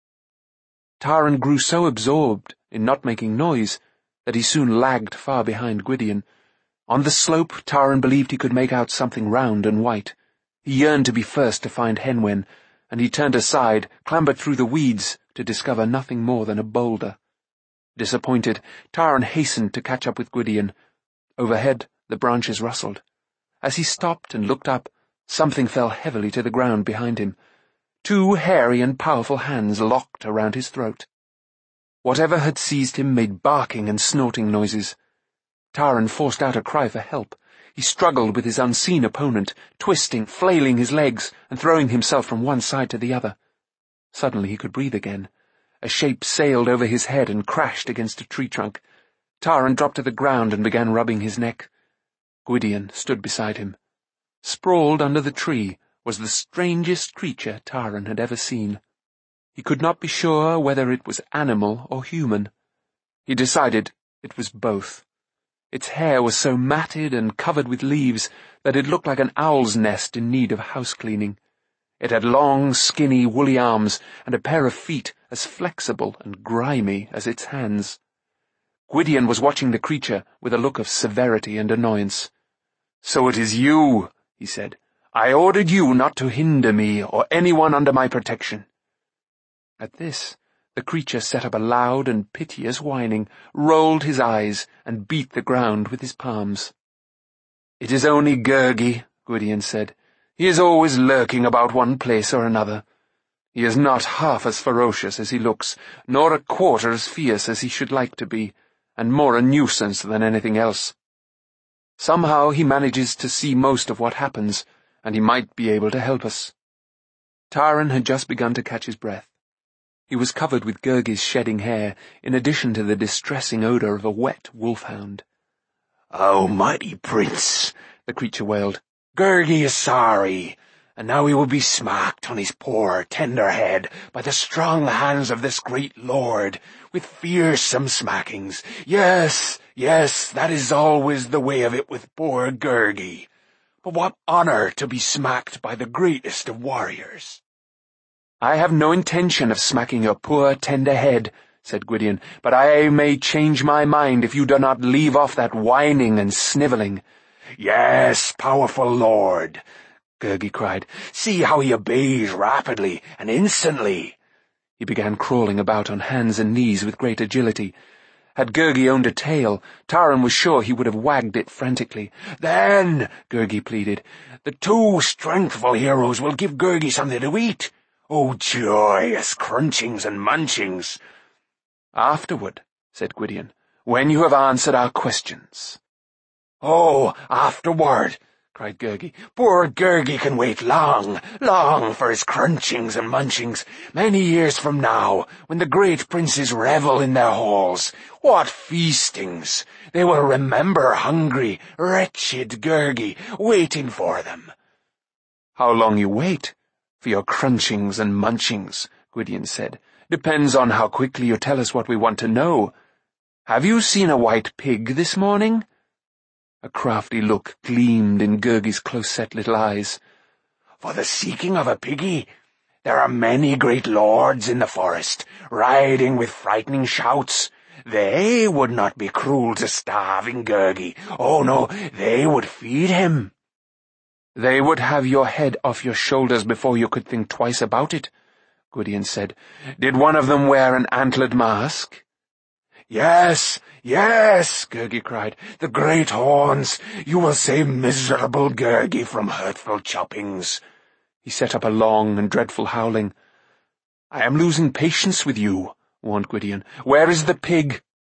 Speaker 2: Taran grew so absorbed in not making noise that he soon lagged far behind Gwydion. On the slope, Taran believed he could make out something round and white. He yearned to be first to find Hen Wen, and he turned aside, clambered through the weeds, to discover nothing more than a boulder. Disappointed, Taran hastened to catch up with Gwydion. Overhead, the branches rustled. As he stopped and looked up, something fell heavily to the ground behind him. Two hairy and powerful hands locked around his throat. Whatever had seized him made barking and snorting noises. Taran forced out a cry for help. He struggled with his unseen opponent, twisting, flailing his legs, and throwing himself from one side to the other. Suddenly he could breathe again. A shape sailed over his head and crashed against a tree trunk. Taran dropped to the ground and began rubbing his neck. Gwydion stood beside him. Sprawled under the tree was the strangest creature Taran had ever seen. He could not be sure whether it was animal or human. He decided it was both. Its hair was so matted and covered with leaves that it looked like an owl's nest in need of house-cleaning. It had long, skinny, woolly arms and a pair of feet as flexible and grimy as its hands. Gwydion was watching the creature with a look of severity and annoyance. "So it is you," he said. I ordered you not to hinder me or anyone under my protection." At this, the creature set up a loud and piteous whining, rolled his eyes, and beat the ground with his palms. "It is only Gurgi," Gwydion said. "He is always lurking about one place or another. He is not half as ferocious as he looks, nor a quarter as fierce as he should like to be, and more a nuisance than anything else. Somehow he manages to see most of what happens, and he might be able to help us." Taran had just begun to catch his breath. He was covered with Gurgi's shedding hair, in addition to the distressing odour of a wet wolfhound.
Speaker 1: "Oh, mighty prince," the creature wailed, "Gurgi is sorry, and now he will be smacked on his poor, tender head by the strong hands of this great lord, with fearsome smackings. Yes, yes, that is always the way of it with poor Gurgi. But what honour to be smacked by the greatest of warriors."
Speaker 2: "I have no intention of smacking your poor, tender head," said Gwydion, "but I may change my mind if you do not leave off that whining and snivelling."
Speaker 1: "Yes, powerful lord," Gurgi cried. "See how he obeys rapidly and instantly."
Speaker 2: He began crawling about on hands and knees with great agility. Had Gurgi owned a tail, Taran was sure he would have wagged it frantically.
Speaker 1: "Then," Gurgi pleaded, "the two strengthful heroes will give Gurgi something to eat. Oh, joyous crunchings and munchings."
Speaker 2: "Afterward," said Gwydion, "when you have answered our questions."
Speaker 1: "Oh, afterward," cried Gurgi. "Poor Gurgi can wait long, long for his crunchings and munchings. Many years from now, when the great princes revel in their halls, what feastings! They will remember hungry, wretched Gurgi waiting for them."
Speaker 2: "How long you wait for your crunchings and munchings," Gwydion said, "depends on how quickly you tell us what we want to know. Have you seen a white pig this morning?" A crafty look gleamed in Gurgi's close-set little eyes.
Speaker 1: "For the seeking of a piggy, there are many great lords in the forest, riding with frightening shouts. They would not be cruel to starving Gurgi. Oh, no, they would feed him."
Speaker 2: "They would have your head off your shoulders before you could think twice about it," Gwydion said. "Did one of them wear an antlered mask?"
Speaker 1: "Yes, yes," Gurgi cried. "The great horns. You will save miserable Gurgi from hurtful choppings."
Speaker 2: He set up a long and dreadful howling. "I am losing patience with you," warned Gwydion. "Where is the pig?"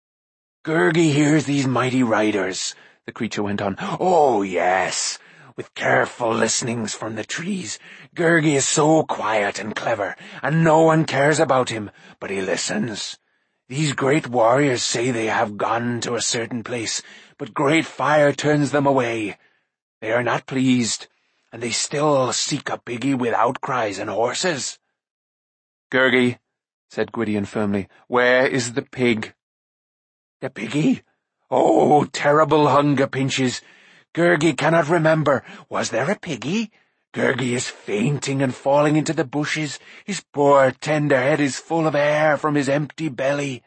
Speaker 1: "Gurgi hears these mighty riders," the creature went on. "Oh, yes. With careful listenings from the trees. Gurgi is so quiet and clever, and no one cares about him, but he listens. These great warriors say they have gone to a certain place, but great fire turns them away. They are not pleased, and they still seek a piggy with outcries and horses."
Speaker 2: "Gurgi," said Gwydion firmly, "where is the pig?"
Speaker 1: "The piggy? Oh, terrible hunger pinches. Gurgi cannot remember. Was there a piggy? Gurgi is fainting and falling into the bushes. His poor tender head is full of air from his empty belly."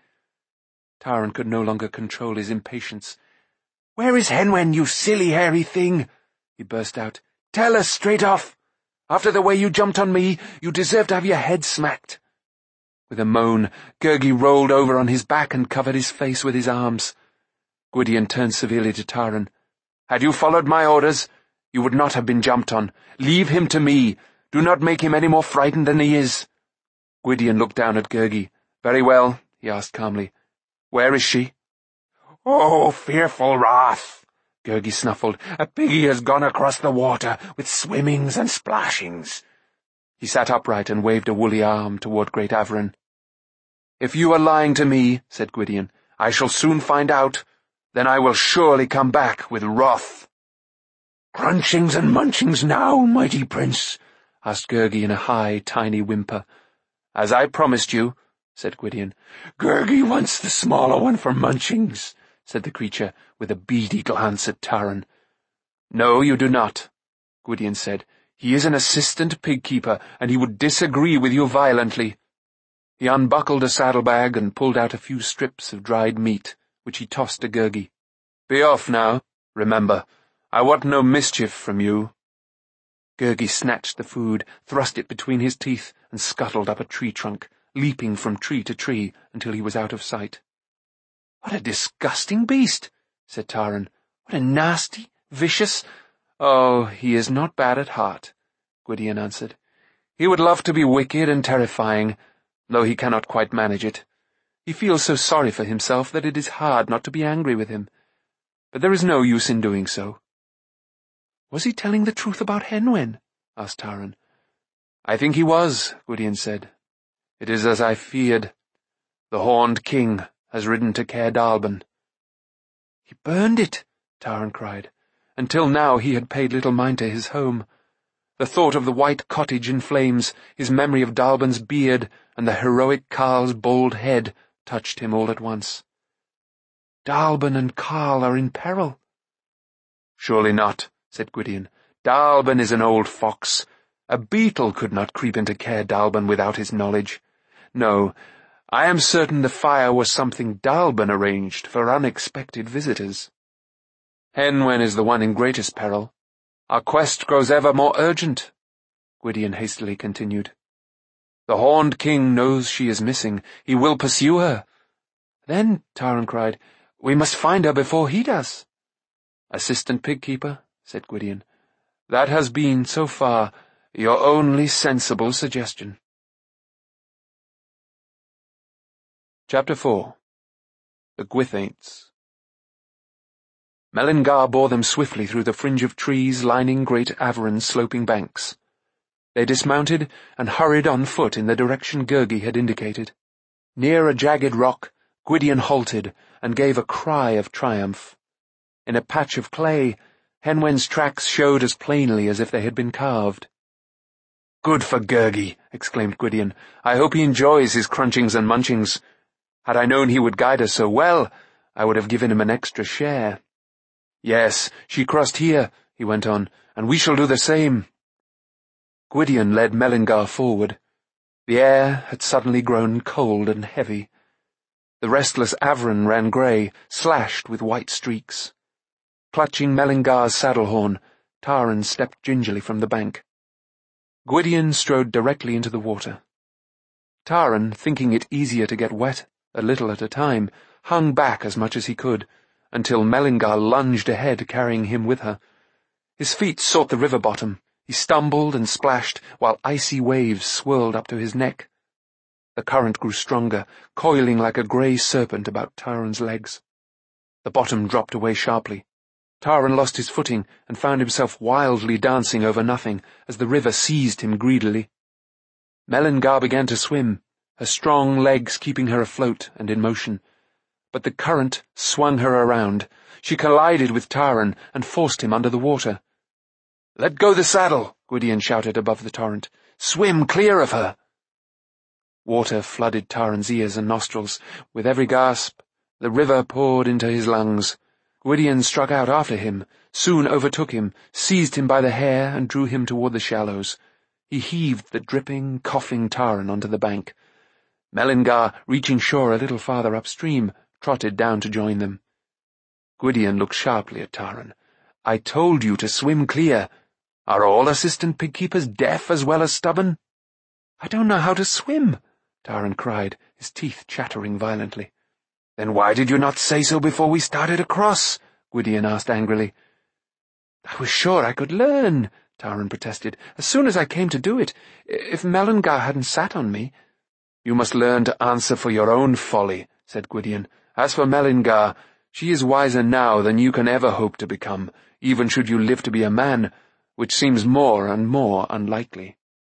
Speaker 2: Taran could no longer control his impatience.
Speaker 1: "Where is Henwen, you silly hairy thing?" he burst out. "Tell us straight off. After the way you jumped on me, you deserve to have your head smacked."
Speaker 2: With a moan, Gurgi rolled over on his back and covered his face with his arms. Gwydion turned severely to Taran. "Had you followed my orders, you would not have been jumped on. Leave him to me. Do not make him any more frightened than he is." Gwydion looked down at Gurgi. "Very well," he asked calmly. "Where is she?"
Speaker 1: "Oh, fearful wrath," Gurgi snuffled. "A piggy has gone across the water with swimmings and splashings."
Speaker 2: He sat upright and waved a woolly arm toward Great Averin. "If you are lying to me," said Gwydion, "I shall soon find out. Then I will surely come back with wrath."
Speaker 1: "Crunchings and munchings now, mighty prince?"
Speaker 2: asked Gurgi in a high, tiny whimper. "As I promised you," said Gwydion.
Speaker 1: "Gurgi wants the smaller one for munchings,"
Speaker 2: said the creature, with a beady glance at Taran. "No, you do not," Gwydion said. "He is an assistant pig-keeper, and he would disagree with you violently." He unbuckled a saddlebag and pulled out a few strips of dried meat, which he tossed to Gurgi. "Be off now, remember. I want no mischief from you." Gurgi snatched the food, thrust it between his teeth, and scuttled up a tree trunk, leaping from tree to tree until he was out of sight. "What a disgusting beast," said Taran. "What a nasty, vicious—" "Oh, he is not bad at heart," Gwydion answered. "He would love to be wicked and terrifying, though he cannot quite manage it. He feels so sorry for himself that it is hard not to be angry with him. But there is no use in doing so." "Was he telling the truth about Henwen?" asked Taran. "I think he was," Gwydion said. "It is as I feared. The Horned King has ridden to Caer Dallben." "He burned it," Taran cried. Until now he had paid little mind to his home. The thought of the white cottage in flames, his memory of Dallben's beard, and the heroic Carl's bald head touched him all at once. "Dallben and Carl are in peril." "Surely not," said Gwydion. "Dallben is an old fox. A beetle could not creep into Caer Dallben without his knowledge. No, I am certain the fire was something Dallben arranged for unexpected visitors. Henwen is the one in greatest peril. Our quest grows ever more urgent," Gwydion hastily continued. "The Horned King knows she is missing. He will pursue her." "Then," Taran cried, "we must find her before he does." "Assistant Pigkeeper," said Gwydion, "that has been, so far, your only sensible suggestion." Chapter four. The Gwythaints. Mellingar bore them swiftly through the fringe of trees lining Great Averon's sloping banks. They dismounted and hurried on foot in the direction Gurgi had indicated. Near a jagged rock, Gwydion halted and gave a cry of triumph. In a patch of clay, Henwen's tracks showed as plainly as if they had been carved. "Good for Gurgi," exclaimed Gwydion. "I hope he enjoys his crunchings and munchings. Had I known he would guide us so well, I would have given him an extra share." "Yes, she crossed here," he went on, "and we shall do the same." Gwydion led Mellingar forward. The air had suddenly grown cold and heavy. The restless Averon ran grey, slashed with white streaks. Clutching Mellingar's saddle-horn, Taran stepped gingerly from the bank. Gwydion strode directly into the water. Taran, thinking it easier to get wet a little at a time, hung back as much as he could, until Mellingar lunged ahead, carrying him with her. His feet sought the river bottom. He stumbled and splashed, while icy waves swirled up to his neck. The current grew stronger, coiling like a grey serpent about Taran's legs. The bottom dropped away sharply. Taran lost his footing and found himself wildly dancing over nothing as the river seized him greedily. Mellingar began to swim, her strong legs keeping her afloat and in motion. But the current swung her around. She collided with Taran and forced him under the water. "Let go the saddle," Gwydion shouted above the torrent. "Swim clear of her." Water flooded Taran's ears and nostrils. With every gasp, the river poured into his lungs. Gwydion struck out after him, soon overtook him, seized him by the hair, and drew him toward the shallows. He heaved the dripping, coughing Taran onto the bank. Mellingar, reaching shore a little farther upstream, trotted down to join them. Gwydion looked sharply at Taran. "I told you to swim clear. Are all assistant pig-keepers deaf as well as stubborn?" "I don't know how to swim," Taran cried, his teeth chattering violently. "Then why did you not say so before we started across?" Gwydion asked angrily. "I was sure I could learn," Taran protested, "as soon as I came to do it, if Mellingar hadn't sat on me." "You must learn to answer for your own folly," said Gwydion. "As for Mellingar, she is wiser now than you can ever hope to become, even should you live to be a man, which seems more and more unlikely."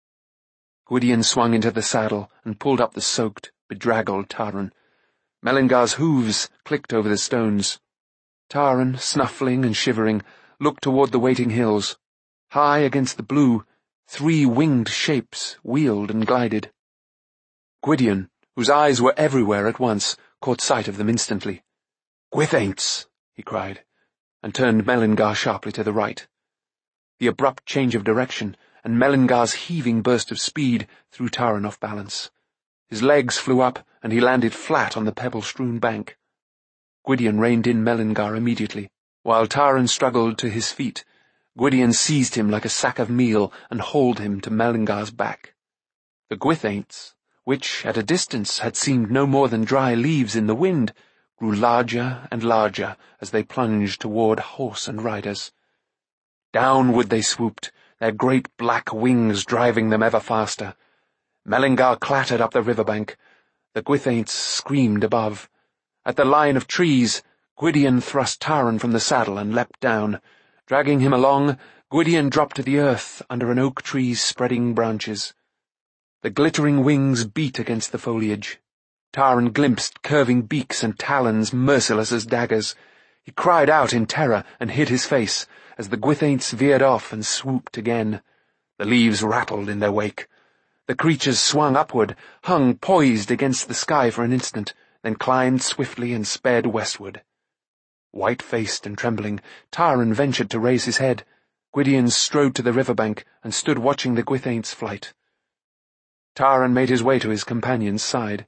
Speaker 2: Gwydion swung into the saddle and pulled up the soaked, bedraggled Taran. Mellingar's hooves clicked over the stones. Taran, snuffling and shivering, looked toward the waiting hills. High against the blue, three winged shapes wheeled and glided. Gwydion, whose eyes were everywhere at once, caught sight of them instantly. "Gwythaints!" he cried, and turned Mellingar sharply to the right. The abrupt change of direction, and Mellingar's heaving burst of speed, threw Taran off balance. His legs flew up, and he landed flat on the pebble-strewn bank. Gwydion reined in Mellingar immediately. While Taran struggled to his feet, Gwydion seized him like a sack of meal and hauled him to Melingar's back. The Gwythaints, which at a distance had seemed no more than dry leaves in the wind, grew larger and larger as they plunged toward horse and riders. Downward they swooped, their great black wings driving them ever faster. Melingar clattered up the riverbank. The Gwythaints screamed above. At the line of trees, Gwydion thrust Taran from the saddle and leapt down. Dragging him along, Gwydion dropped to the earth under an oak tree's spreading branches. The glittering wings beat against the foliage. Taran glimpsed curving beaks and talons merciless as daggers. He cried out in terror and hid his face as the Gwythaints veered off and swooped again. The leaves rattled in their wake. The creatures swung upward, hung poised against the sky for an instant, then climbed swiftly and sped westward. White-faced and trembling, Taran ventured to raise his head. Gwydion strode to the riverbank and stood watching the Gwythaints' flight. Taran made his way to his companion's side.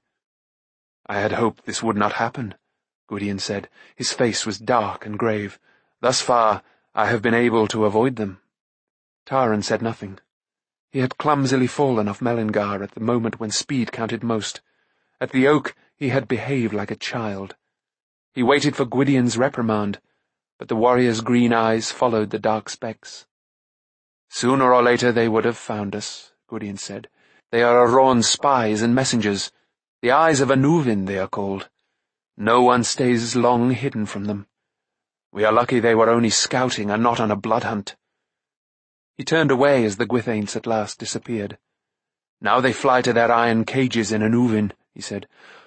Speaker 2: "I had hoped this would not happen," Gwydion said. His face was dark and grave. "Thus far, I have been able to avoid them." Taran said nothing. He had clumsily fallen off Melingar at the moment when speed counted most. At the oak he had behaved like a child. He waited for Gwydion's reprimand, but the warrior's green eyes followed the dark specks. "Sooner or later they would have found us," Gwydion said. "They are Aron's spies and messengers. The eyes of Anuvin, they are called. No one stays long hidden from them. We are lucky they were only scouting and not on a blood hunt." He turned away as the Gwythaints at last disappeared. "Now they fly to their iron cages in Anuvin," he said.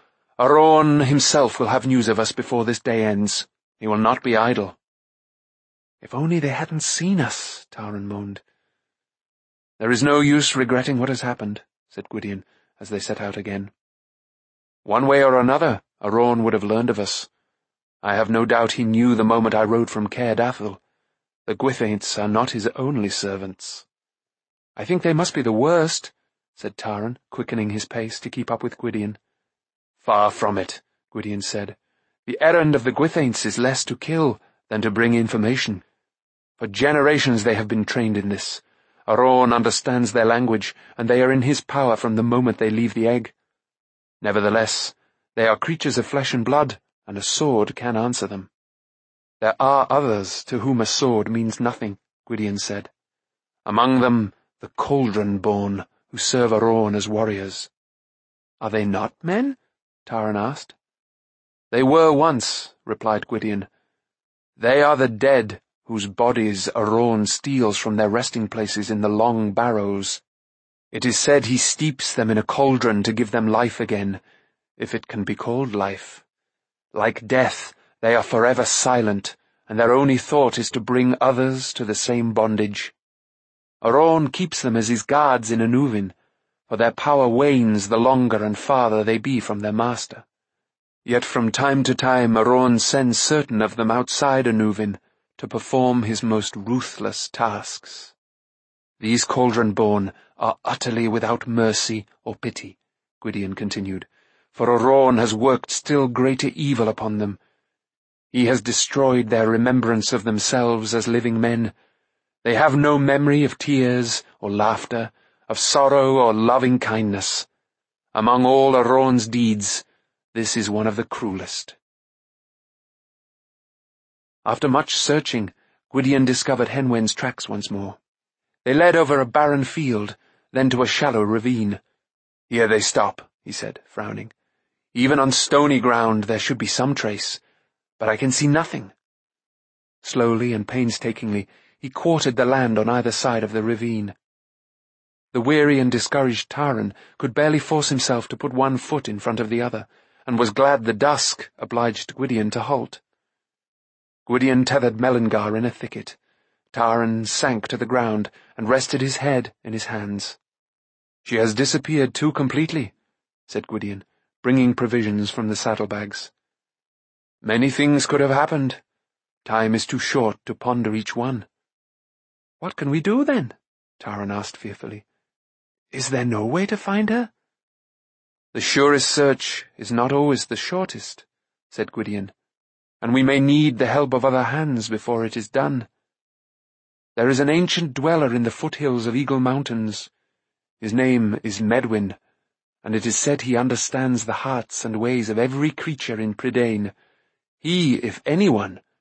Speaker 2: "Aron himself will have news of us before this day ends. He will not be idle." "If only they hadn't seen us," Taran moaned. "There is no use regretting what has happened," said Gwydion, as they set out again. "One way or another, Aron would have learned of us. I have no doubt he knew the moment I rode from Caer Dafil. The Gwythaints are not his only servants." "I think they must be the worst," said Taran, quickening his pace to keep up with Gwydion. "Far from it," Gwydion said. "The errand of the Gwythaints is less to kill than to bring information. For generations they have been trained in this. Aron understands their language, and they are in his power from the moment they leave the egg. Nevertheless, they are creatures of flesh and blood, and a sword can answer them." "There are others to whom a sword means nothing," Gwydion said. "Among them the Cauldron-born, who serve Aron as warriors." "Are they not men?" Taran asked. "They were once," replied Gwydion. "They are the dead, whose bodies Aron steals from their resting places in the long barrows. It is said he steeps them in a cauldron to give them life again, if it can be called life. Like death, they are forever silent, and their only thought is to bring others to the same bondage. Aron keeps them as his guards in Anuvin, for their power wanes the longer and farther they be from their master. Yet from time to time Aron sends certain of them outside Anuvin to perform his most ruthless tasks. These Cauldron-born are utterly without mercy or pity," Gwydion continued, "for Aron has worked still greater evil upon them. He has destroyed their remembrance of themselves as living men. They have no memory of tears or laughter, of sorrow or loving kindness. Among all Aron's deeds, this is one of the cruelest." After much searching, Gwydion discovered Henwen's tracks once more. They led over a barren field, then to a shallow ravine. "Here they stop," he said, frowning. "Even on stony ground there should be some trace, but I can see nothing." Slowly and painstakingly he quartered the land on either side of the ravine. The weary and discouraged Taran could barely force himself to put one foot in front of the other, and was glad the dusk obliged Gwydion to halt. Gwydion tethered Melingar in a thicket. Taran sank to the ground and rested his head in his hands. "She has disappeared too completely," said Gwydion, bringing provisions from the saddlebags. "Many things could have happened. Time is too short to ponder each one." "What can we do, then?" Taran asked fearfully. "Is there no way to find her?" "The surest search is not always the shortest," said Gwydion, "and we may need the help of other hands before it is done." There is an ancient dweller in the foothills of Eagle Mountains. His name is Medwyn, and it is said he understands the hearts and ways of every creature in Prydain. He, if anyone,